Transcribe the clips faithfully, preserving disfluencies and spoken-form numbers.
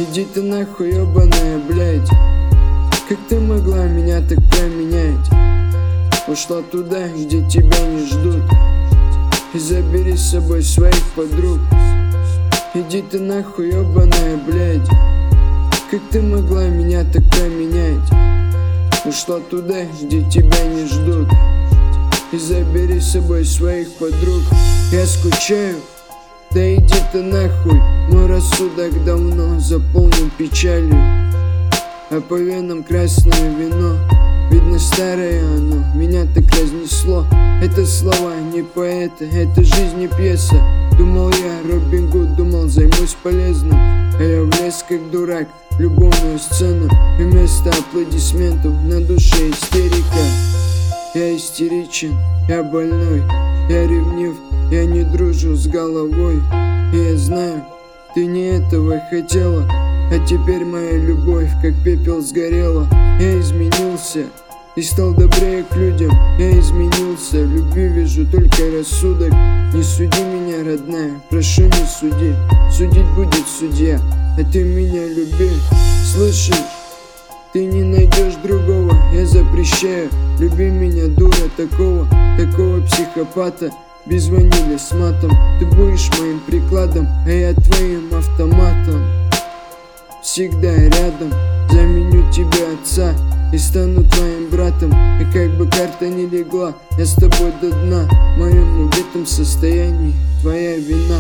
Иди ты нахуй, ебаная, блядь. Как ты могла меня так променять? Ушла туда, где тебя не ждут, и забери с собой своих подруг. Иди ты нахуй, ебаная, блядь. Как ты могла меня так променять? Ушла туда, где тебя не ждут, и забери с собой своих подруг. Я скучаю, да иди ты нахуй. Мой рассудок давно заполнен печалью, а по венам красное вино. Видно, старое оно, меня так разнесло. Это слова не поэта, это жизнь не пьеса. Думал я Робин Гуд, думал займусь полезным, а я влез как дурак в любовную сцену. И вместо аплодисментов на душе истерика. Я истеричен, я больной, я ревнив, я не дружу с головой. И я знаю, ты не этого хотела, а теперь моя любовь как пепел сгорела. Я изменился и стал добрее к людям. Я изменился, в любви вижу только рассудок. Не суди меня, родная, прошу, не суди. Судить будет судья, а ты меня люби. Слышишь, ты не найдешь другого, я запрещаю. Люби меня, дура, такого, такого психопата, без ванили с матом. Ты будешь моим прикладом, а я твоим автоматом. Всегда рядом, заменю тебе отца и стану твоим братом. И как бы карта не легла, я с тобой до дна. В моем убитом состоянии твоя вина.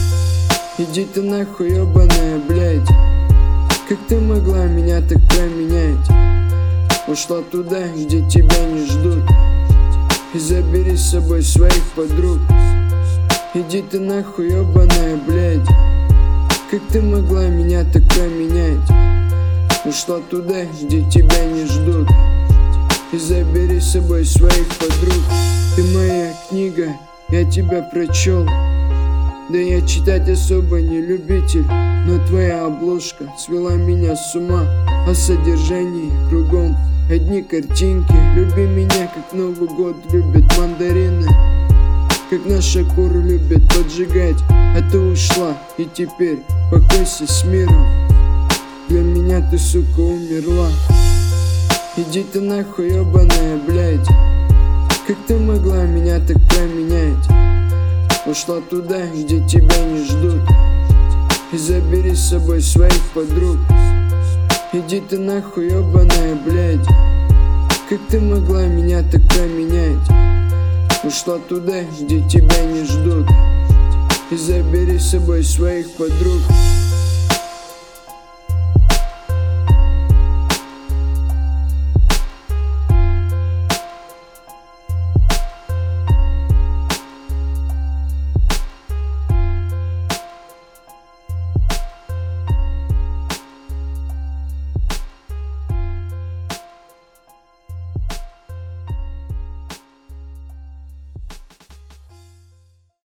Иди ты нахуй, ебаная, блядь. Как ты могла меня так променять? Ушла туда, где тебя не ждут, и забери с собой своих подруг. Иди ты нахуй, ебаная, блядь. Как ты могла меня так променять? Ушла туда, где тебя не ждут, и забери с собой своих подруг. Ты моя книга, я тебя прочел. Да я читать особо не любитель, но твоя обложка свела меня с ума. О содержании кругом одни картинки. Люби меня, как Новый год любят мандарины, как наша кур любит поджигать. А ты ушла, и теперь покойся с миром. Для меня ты, сука, умерла. Иди ты нахуй, ебаная, блядь. Как ты могла меня так променять? Ушла туда, где тебя не ждут, и забери с собой своих подруг. Иди ты нахуй, ебаная, блядь. Как ты могла меня так променять? Ушла туда, где тебя не ждут, и забери с собой своих подруг.